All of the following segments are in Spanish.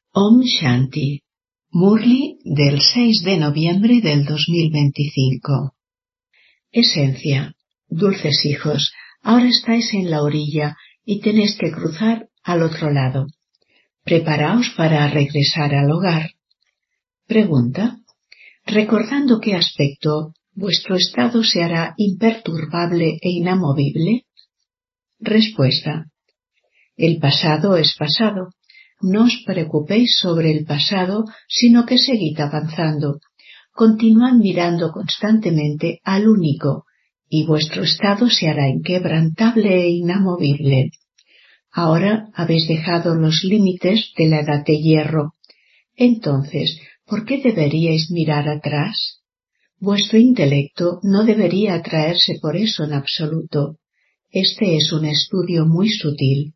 Om Shanti. Murli del 6 de noviembre del 2025. Esencia. Dulces hijos, ahora estáis en la orilla y tenéis que cruzar al otro lado. Preparaos para regresar al hogar. Pregunta. ¿Recordando qué aspecto vuestro estado se hará imperturbable e inamovible? Respuesta. El pasado es pasado. No os preocupéis sobre el pasado, sino que seguid avanzando. Continuad mirando constantemente al único, y vuestro estado se hará inquebrantable e inamovible. Ahora habéis dejado los límites de la edad de hierro. Entonces, ¿por qué deberíais mirar atrás? Vuestro intelecto no debería atraerse por eso en absoluto. Este es un estudio muy sutil.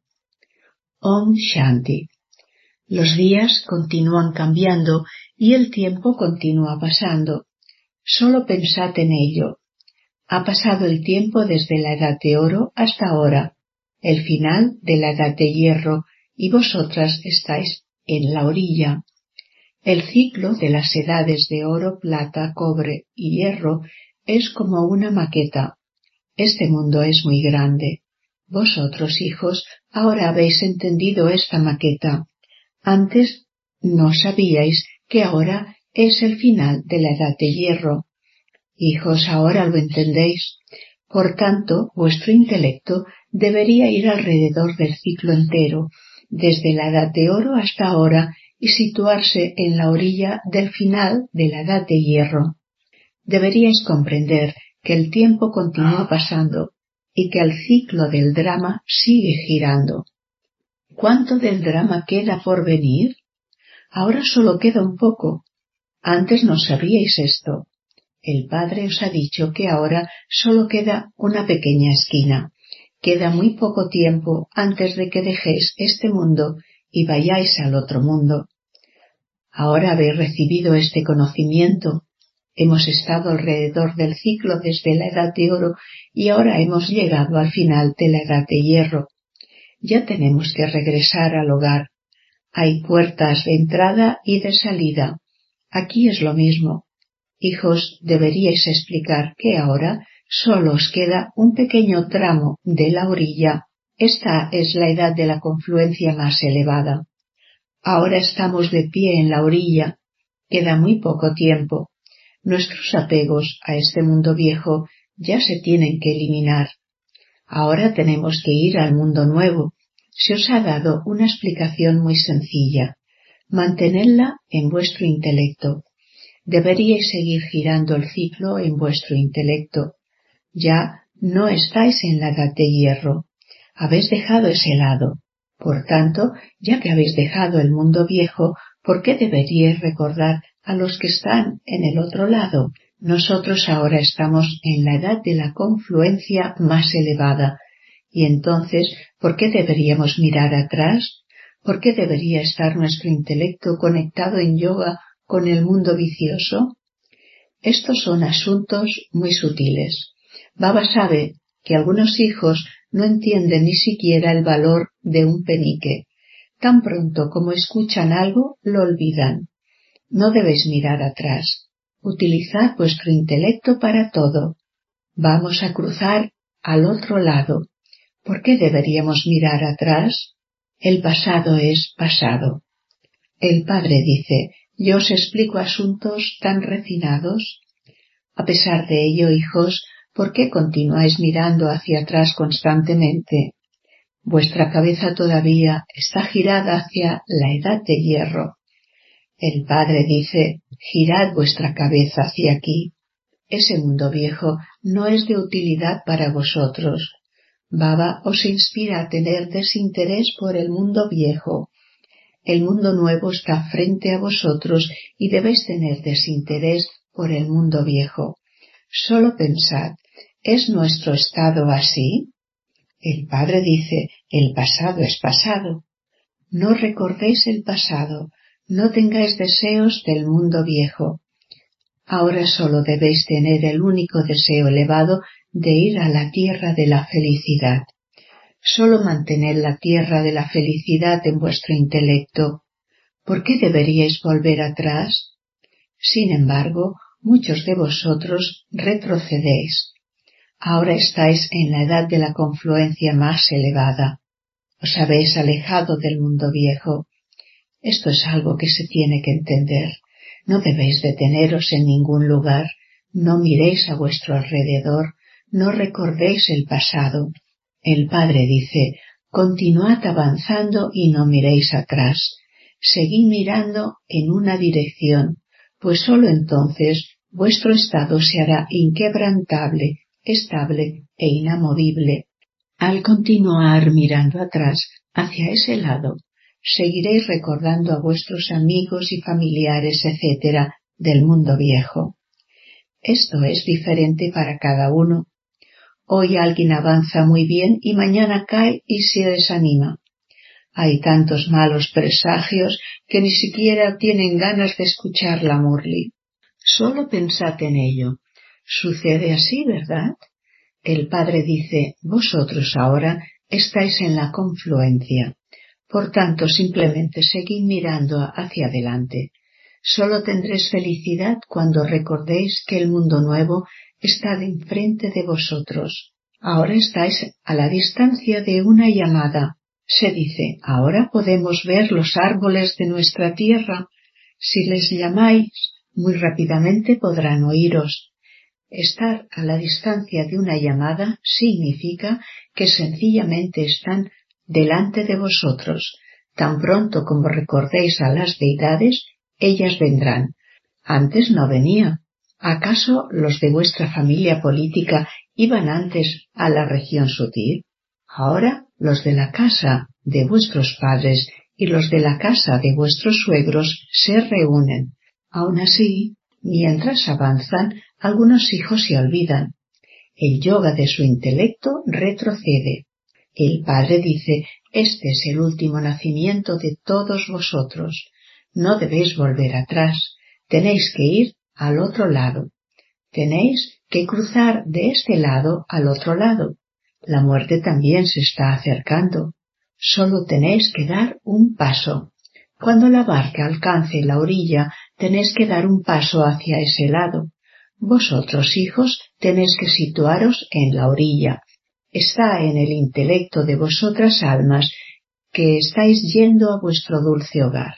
Om Shanti. Los días continúan cambiando y el tiempo continúa pasando. Solo pensad en ello. Ha pasado el tiempo desde la edad de oro hasta ahora, el final de la edad de hierro, y vosotras estáis en la orilla. El ciclo de las edades de oro, plata, cobre y hierro es como una maqueta. Este mundo es muy grande. Vosotros, hijos, ahora habéis entendido esta maqueta. Antes no sabíais que ahora es el final de la edad de hierro. Hijos, ahora lo entendéis. Por tanto, vuestro intelecto debería ir alrededor del ciclo entero, desde la edad de oro hasta ahora, y situarse en la orilla del final de la edad de hierro. Deberíais comprender que el tiempo continúa pasando y que el ciclo del drama sigue girando. ¿Cuánto del drama queda por venir? Ahora solo queda un poco. Antes no sabíais esto. El Padre os ha dicho que ahora solo queda una pequeña esquina. Queda muy poco tiempo antes de que dejéis este mundo y vayáis al otro mundo. Ahora habéis recibido este conocimiento. Hemos estado alrededor del ciclo desde la edad de oro y ahora hemos llegado al final de la edad de hierro. Ya tenemos que regresar al hogar. Hay puertas de entrada y de salida. Aquí es lo mismo. Hijos, deberíais explicar que ahora solo os queda un pequeño tramo de la orilla. Esta es la edad de la confluencia más elevada. Ahora estamos de pie en la orilla. Queda muy poco tiempo. Nuestros apegos a este mundo viejo ya se tienen que eliminar. Ahora tenemos que ir al mundo nuevo. Se os ha dado una explicación muy sencilla. Mantenedla en vuestro intelecto. Deberíais seguir girando el ciclo en vuestro intelecto. Ya no estáis en la edad de hierro. Habéis dejado ese lado. Por tanto, ya que habéis dejado el mundo viejo, ¿por qué deberíais recordar a los que están en el otro lado? Nosotros ahora estamos en la edad de la confluencia más elevada. Y entonces, ¿por qué deberíamos mirar atrás? ¿Por qué debería estar nuestro intelecto conectado en yoga con el mundo vicioso? Estos son asuntos muy sutiles. Baba sabe que algunos hijos no entienden ni siquiera el valor de un penique. Tan pronto como escuchan algo, lo olvidan. No debéis mirar atrás. Utilizad vuestro intelecto para todo. Vamos a cruzar al otro lado. ¿Por qué deberíamos mirar atrás? El pasado es pasado. El Padre dice, yo os explico asuntos tan refinados. A pesar de ello, hijos, ¿por qué continuáis mirando hacia atrás constantemente? Vuestra cabeza todavía está girada hacia la edad de hierro. El Padre dice, girad vuestra cabeza hacia aquí. Ese mundo viejo no es de utilidad para vosotros. Baba os inspira a tener desinterés por el mundo viejo. El mundo nuevo está frente a vosotros y debéis tener desinterés por el mundo viejo. Solo pensad, ¿es nuestro estado así? El Padre dice, el pasado es pasado. No recordéis el pasado, no tengáis deseos del mundo viejo. Ahora solo debéis tener el único deseo elevado de ir a la tierra de la felicidad. Solo mantened la tierra de la felicidad en vuestro intelecto. ¿Por qué deberíais volver atrás? Sin embargo, muchos de vosotros retrocedéis. Ahora estáis en la edad de la confluencia más elevada. Os habéis alejado del mundo viejo. Esto es algo que se tiene que entender. No debéis deteneros en ningún lugar. No miréis a vuestro alrededor. No recordéis el pasado. El Padre dice: continuad avanzando y no miréis atrás. Seguid mirando en una dirección, pues sólo entonces vuestro estado se hará inquebrantable, estable e inamovible. Al continuar mirando atrás, hacia ese lado, seguiréis recordando a vuestros amigos y familiares, etc., del mundo viejo. Esto es diferente para cada uno. Hoy alguien avanza muy bien y mañana cae y se desanima. Hay tantos malos presagios que ni siquiera tienen ganas de escuchar la Murli. Solo pensad en ello. Sucede así, ¿verdad? El Padre dice: vosotros ahora estáis en la confluencia. Por tanto, simplemente seguid mirando hacia adelante. Solo tendréis felicidad cuando recordéis que el mundo nuevo está de enfrente de vosotros. Ahora estáis a la distancia de una llamada. Se dice: ahora podemos ver los árboles de nuestra tierra. Si les llamáis, muy rápidamente podrán oíros. Estar a la distancia de una llamada significa que sencillamente están delante de vosotros. Tan pronto como recordéis a las deidades, ellas vendrán. Antes no venía. ¿Acaso los de vuestra familia política iban antes a la región sutil? Ahora los de la casa de vuestros padres y los de la casa de vuestros suegros se reúnen. Aun así, mientras avanzan, algunos hijos se olvidan. El yoga de su intelecto retrocede. El Padre dice: este es el último nacimiento de todos vosotros. No debéis volver atrás. Tenéis que ir al otro lado. Tenéis que cruzar de este lado al otro lado. La muerte también se está acercando. Solo tenéis que dar un paso. Cuando la barca alcance la orilla, tenéis que dar un paso hacia ese lado. Vosotros, hijos, tenéis que situaros en la orilla. Está en el intelecto de vosotras almas que estáis yendo a vuestro dulce hogar.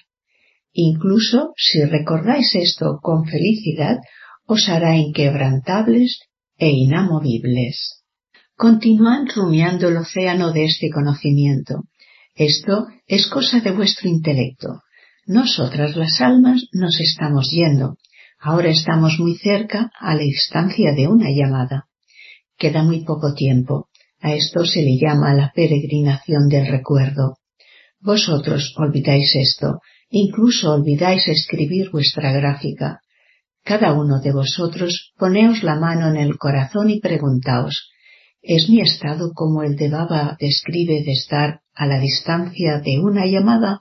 Incluso si recordáis esto con felicidad, os hará inquebrantables e inamovibles. Continúan rumiando el océano de este conocimiento. Esto es cosa de vuestro intelecto. Nosotras las almas nos estamos yendo. Ahora estamos muy cerca, a la distancia de una llamada. Queda muy poco tiempo. A esto se le llama la peregrinación del recuerdo. Vosotros olvidáis esto, incluso olvidáis escribir vuestra gráfica. Cada uno de vosotros poneos la mano en el corazón y preguntaos: ¿es mi estado como el de Baba describe de estar a la distancia de una llamada?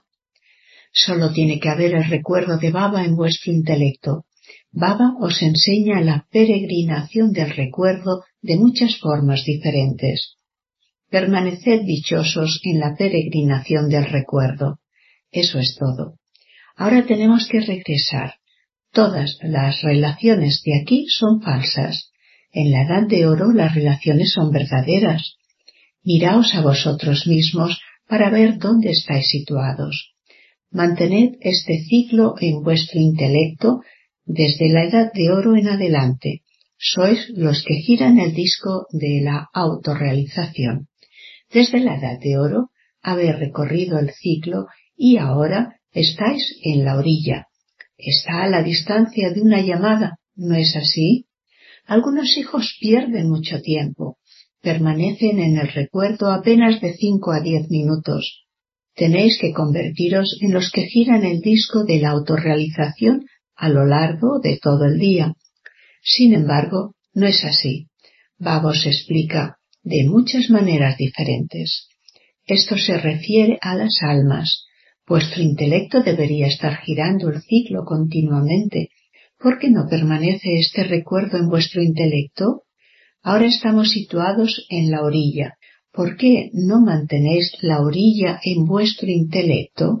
Solo tiene que haber el recuerdo de Baba en vuestro intelecto. Baba os enseña la peregrinación del recuerdo de muchas formas diferentes. Permaneced dichosos en la peregrinación del recuerdo. Eso es todo. Ahora tenemos que regresar. Todas las relaciones de aquí son falsas. En la Edad de Oro las relaciones son verdaderas. Miraos a vosotros mismos para ver dónde estáis situados. Mantened este ciclo en vuestro intelecto desde la Edad de Oro en adelante. Sois los que giran el disco de la autorrealización. Desde la Edad de Oro habéis recorrido el ciclo y ahora estáis en la orilla. Está a la distancia de una llamada, ¿no es así? Algunos hijos pierden mucho tiempo. Permanecen en el recuerdo apenas de 5 a 10 minutos. Tenéis que convertiros en los que giran el disco de la autorrealización a lo largo de todo el día. Sin embargo, no es así. Baba os explica de muchas maneras diferentes. Esto se refiere a las almas. Vuestro intelecto debería estar girando el ciclo continuamente. ¿Por qué no permanece este recuerdo en vuestro intelecto? Ahora estamos situados en la orilla. ¿Por qué no mantenéis la orilla en vuestro intelecto?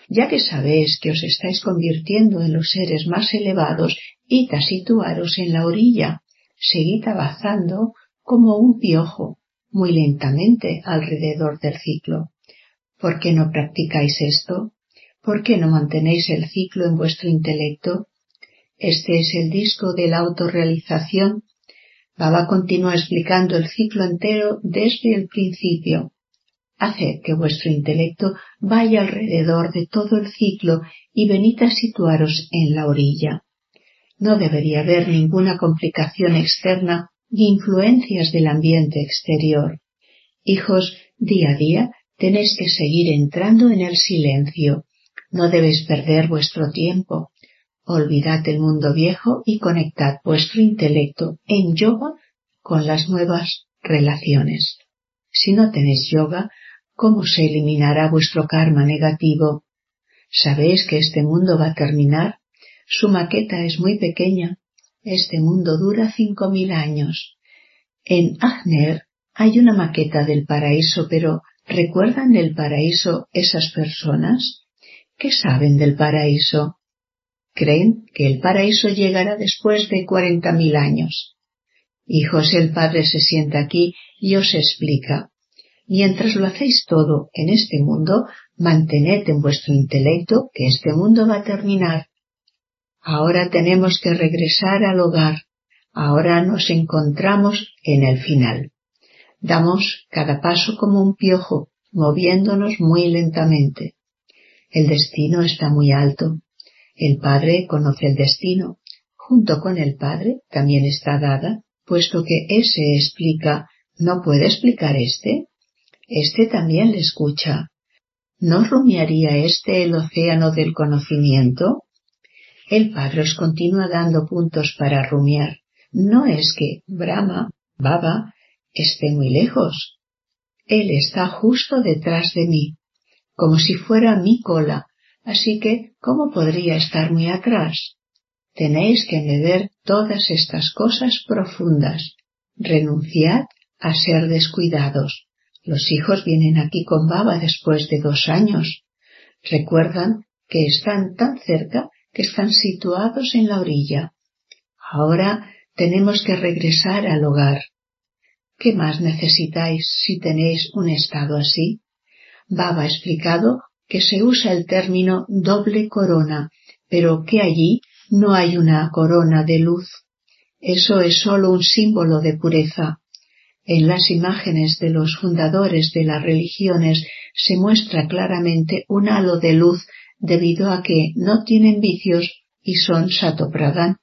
Ya que sabéis que os estáis convirtiendo en los seres más elevados, id a situaros en la orilla. Seguid avanzando como un piojo, muy lentamente alrededor del ciclo. ¿Por qué no practicáis esto? ¿Por qué no mantenéis el ciclo en vuestro intelecto? Este es el disco de la autorrealización. Baba continúa explicando el ciclo entero desde el principio. Haced que vuestro intelecto vaya alrededor de todo el ciclo y venid a situaros en la orilla. No debería haber ninguna complicación externa ni influencias del ambiente exterior. Hijos, día a día tenéis que seguir entrando en el silencio. No debéis perder vuestro tiempo. Olvidad el mundo viejo y conectad vuestro intelecto en yoga con las nuevas relaciones. Si no tenéis yoga, ¿cómo se eliminará vuestro karma negativo? ¿Sabéis que este mundo va a terminar? Su maqueta es muy pequeña. Este mundo dura 5000 años. En Ajner hay una maqueta del paraíso, pero ¿recuerdan del paraíso esas personas? ¿Qué saben del paraíso? Creen que el paraíso llegará después de 40.000 años. Hijos, el Padre se sienta aquí y os explica. Mientras lo hacéis todo en este mundo, mantened en vuestro intelecto que este mundo va a terminar. Ahora tenemos que regresar al hogar. Ahora nos encontramos en el final. Damos cada paso como un piojo, moviéndonos muy lentamente. El destino está muy alto. El Padre conoce el destino. Junto con el Padre también está dada, puesto que ese explica, ¿no puede explicar este? Este también le escucha. ¿No rumiaría este el océano del conocimiento? El Padre os continúa dando puntos para rumiar. No es que Brahma, Baba, esté muy lejos. Él está justo detrás de mí, como si fuera mi cola, así que, ¿cómo podría estar muy atrás? Tenéis que medir todas estas cosas profundas. Renunciad a ser descuidados. Los hijos vienen aquí con Baba después de 2 años. Recuerdan que están tan cerca que están situados en la orilla. Ahora tenemos que regresar al hogar. ¿Qué más necesitáis si tenéis un estado así? Baba ha explicado que se usa el término doble corona, pero que allí no hay una corona de luz. Eso es solo un símbolo de pureza. En las imágenes de los fundadores de las religiones se muestra claramente un halo de luz debido a que no tienen vicios y son satopradán.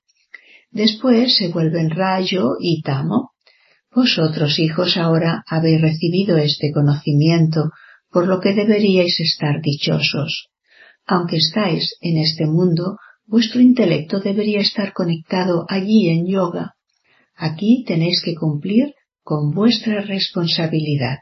Después se vuelven rayo y tamo. Vosotros, hijos, ahora habéis recibido este conocimiento, por lo que deberíais estar dichosos. Aunque estáis en este mundo, vuestro intelecto debería estar conectado allí en yoga. Aquí tenéis que cumplir con vuestra responsabilidad.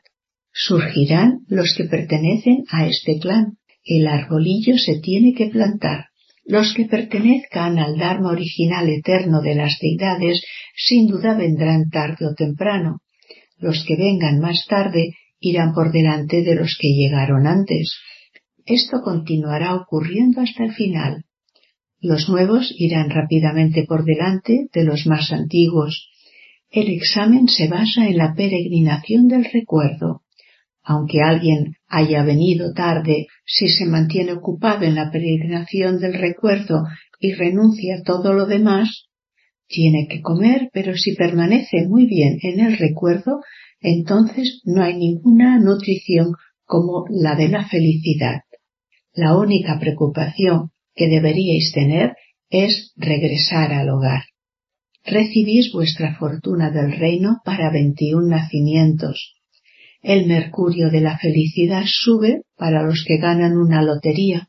Surgirán los que pertenecen a este clan. El arbolillo se tiene que plantar. Los que pertenezcan al Dharma original eterno de las deidades sin duda vendrán tarde o temprano. Los que vengan más tarde irán por delante de los que llegaron antes. Esto continuará ocurriendo hasta el final. Los nuevos irán rápidamente por delante de los más antiguos. El examen se basa en la peregrinación del recuerdo. Aunque alguien haya venido tarde, si se mantiene ocupado en la peregrinación del recuerdo y renuncia a todo lo demás, tiene que comer, pero si permanece muy bien en el recuerdo, entonces no hay ninguna nutrición como la de la felicidad. La única preocupación que deberíais tener es regresar al hogar. Recibís vuestra fortuna del reino para 21 nacimientos. El mercurio de la felicidad sube para los que ganan una lotería.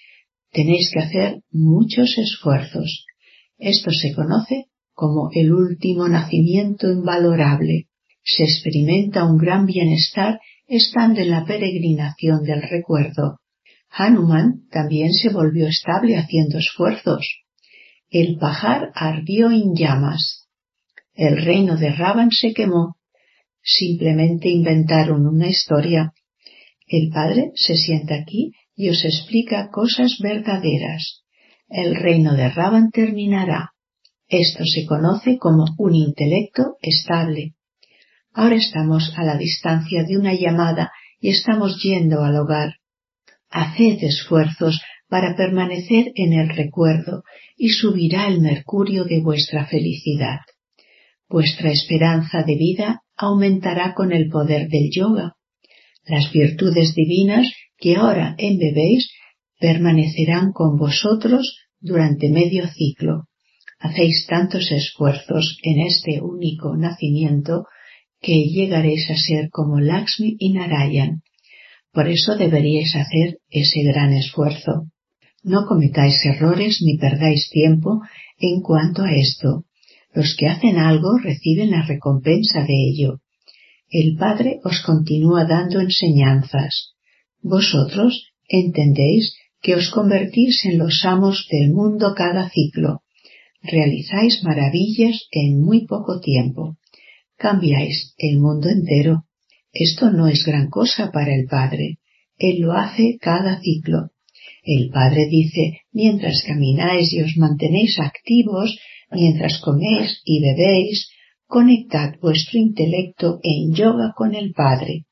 Tenéis que hacer muchos esfuerzos. Esto se conoce como el último nacimiento invalorable. Se experimenta un gran bienestar estando en la peregrinación del recuerdo. Hanuman también se volvió estable haciendo esfuerzos. El pajar ardió en llamas. El reino de Ravan se quemó. Simplemente inventaron una historia. El Padre se sienta aquí y os explica cosas verdaderas. El reino de Ravan terminará. Esto se conoce como un intelecto estable. Ahora estamos a la distancia de una llamada y estamos yendo al hogar. Haced esfuerzos para permanecer en el recuerdo y subirá el mercurio de vuestra felicidad. Vuestra esperanza de vida aumentará con el poder del yoga. Las virtudes divinas que ahora embebéis permanecerán con vosotros durante medio ciclo. Hacéis tantos esfuerzos en este único nacimiento que llegaréis a ser como Lakshmi y Narayan. Por eso deberíais hacer ese gran esfuerzo. No cometáis errores ni perdáis tiempo en cuanto a esto. Los que hacen algo reciben la recompensa de ello. El Padre os continúa dando enseñanzas. Vosotros entendéis que os convertís en los amos del mundo cada ciclo. Realizáis maravillas en muy poco tiempo. Cambiáis el mundo entero. Esto no es gran cosa para el Padre. Él lo hace cada ciclo. El Padre dice, mientras camináis y os mantenéis activos, mientras coméis y bebéis, conectad vuestro intelecto en yoga con el Padre.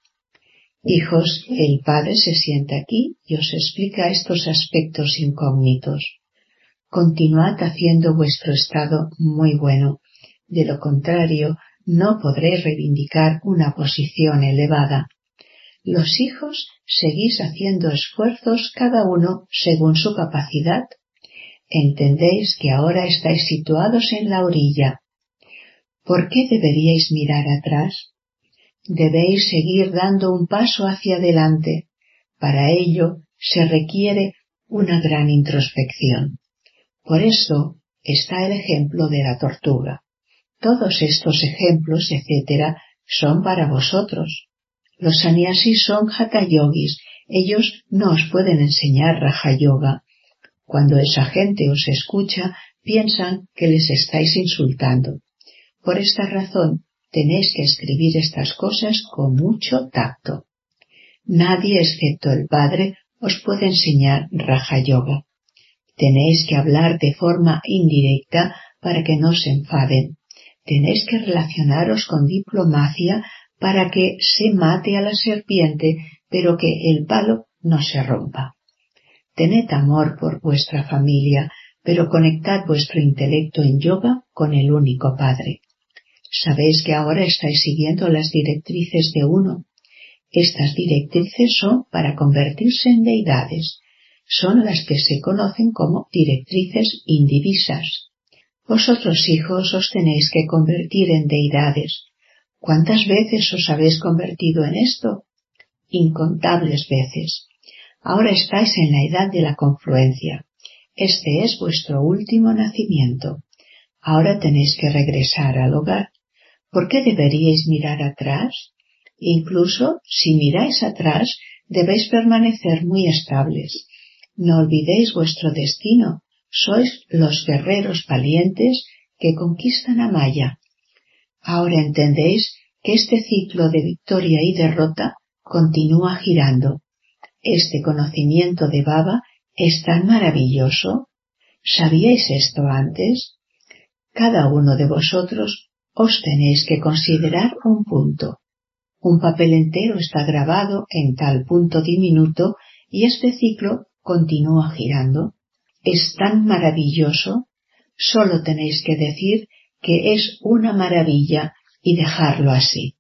Hijos, el Padre se sienta aquí y os explica estos aspectos incógnitos. Continuad haciendo vuestro estado muy bueno. De lo contrario, no podréis reivindicar una posición elevada. Los hijos seguís haciendo esfuerzos cada uno según su capacidad. Entendéis que ahora estáis situados en la orilla. ¿Por qué deberíais mirar atrás? Debéis seguir dando un paso hacia adelante. Para ello se requiere una gran introspección. Por eso está el ejemplo de la tortuga. Todos estos ejemplos, etc., son para vosotros. Los sannyasis son hatha yogis. Ellos no os pueden enseñar raja yoga. Cuando esa gente os escucha, piensan que les estáis insultando. Por esta razón, tenéis que escribir estas cosas con mucho tacto. Nadie excepto el Padre os puede enseñar raja yoga. Tenéis que hablar de forma indirecta para que no se enfaden. Tenéis que relacionaros con diplomacia para que se mate a la serpiente, pero que el palo no se rompa. Tened amor por vuestra familia, pero conectad vuestro intelecto en yoga con el único Padre. Sabéis que ahora estáis siguiendo las directrices de uno. Estas directrices son para convertirse en deidades. Son las que se conocen como directrices indivisas. Vosotros, hijos, os tenéis que convertir en deidades. ¿Cuántas veces os habéis convertido en esto? Incontables veces. Ahora estáis en la edad de la confluencia. Este es vuestro último nacimiento. Ahora tenéis que regresar al hogar. ¿Por qué deberíais mirar atrás? Incluso si miráis atrás, debéis permanecer muy estables. No olvidéis vuestro destino. Sois los guerreros valientes que conquistan a Maya. Ahora entendéis que este ciclo de victoria y derrota continúa girando. Este conocimiento de Baba es tan maravilloso. ¿Sabíais esto antes? Cada uno de vosotros os tenéis que considerar un punto. Un papel entero está grabado en tal punto diminuto y este ciclo continúa girando. Es tan maravilloso, solo tenéis que decir que es una maravilla y dejarlo así.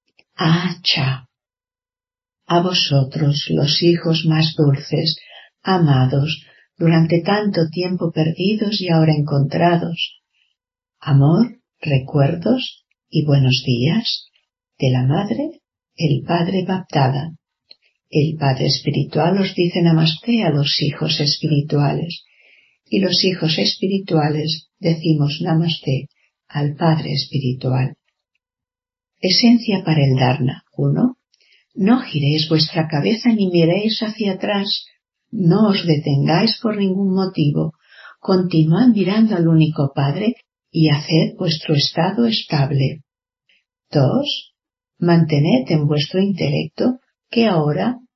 Acha. A vosotros, los hijos más dulces, amados, durante tanto tiempo perdidos y ahora encontrados. Amor, recuerdos y buenos días de la Madre, el Padre Baptada. El Padre Espiritual os dice Namasté a los hijos espirituales y los hijos espirituales decimos Namasté al Padre Espiritual. Esencia para el Dharna. 1. No giréis vuestra cabeza ni miréis hacia atrás. No os detengáis por ningún motivo. Continuad mirando al único Padre y haced vuestro estado estable. 2. Mantened en vuestro intelecto que ahora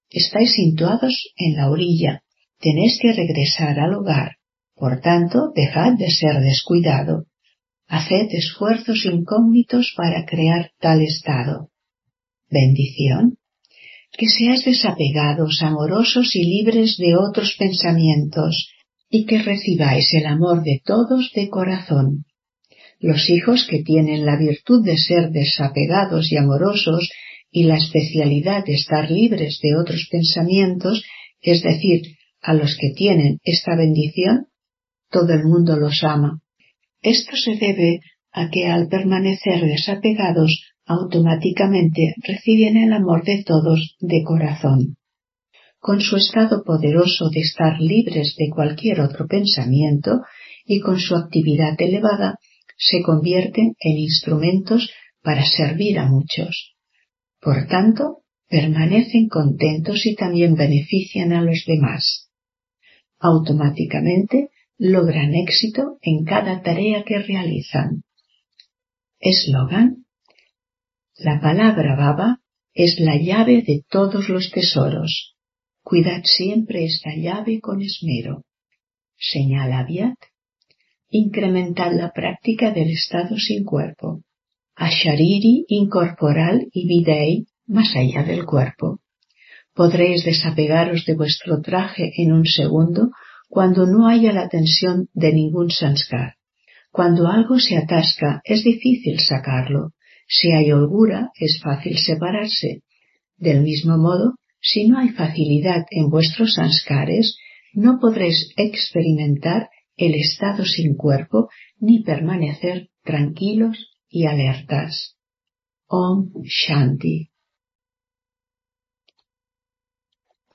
Estáis situados en la orilla, tenéis que regresar al hogar, por tanto, dejad de ser descuidado. Haced esfuerzos incógnitos para crear tal estado. Bendición. Que seáis desapegados, amorosos y libres de otros pensamientos, y que recibáis el amor de todos de corazón. Los hijos que tienen la virtud de ser desapegados y amorosos y la especialidad de estar libres de otros pensamientos, es decir, a los que tienen esta bendición, todo el mundo los ama. Esto se debe a que al permanecer desapegados automáticamente reciben el amor de todos de corazón. Con su estado poderoso de estar libres de cualquier otro pensamiento y con su actividad elevada, se convierten en instrumentos para servir a muchos. Por tanto, permanecen contentos y también benefician a los demás. Automáticamente logran éxito en cada tarea que realizan. Eslogan: la palabra Baba es la llave de todos los tesoros. Cuidad siempre esta llave con esmero. Señala Aviat: incrementad la práctica del estado sin cuerpo. Ashariri incorporal y videi más allá del cuerpo. Podréis desapegaros de vuestro traje en un segundo cuando no haya la tensión de ningún sanskar. Cuando algo se atasca es difícil sacarlo. Si hay holgura es fácil separarse. Del mismo modo, si no hay facilidad en vuestros sanskares, no podréis experimentar el estado sin cuerpo ni permanecer tranquilos y alertas. Om Shanti.